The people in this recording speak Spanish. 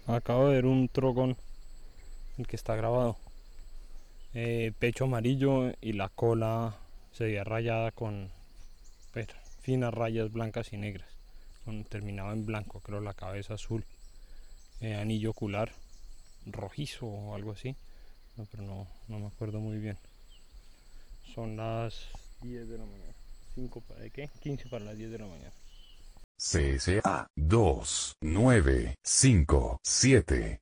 Acabo de ver un trogón, el que está grabado. Pecho amarillo y la cola se veía rayada con pues, finas rayas blancas y negras. Terminaba en blanco, creo la cabeza azul. Anillo ocular rojizo o algo así. No, pero no me acuerdo muy bien. Son las 10 de la mañana. 5 para ¿qué? 15 para las 10 de la mañana. CSA 2 9 5 7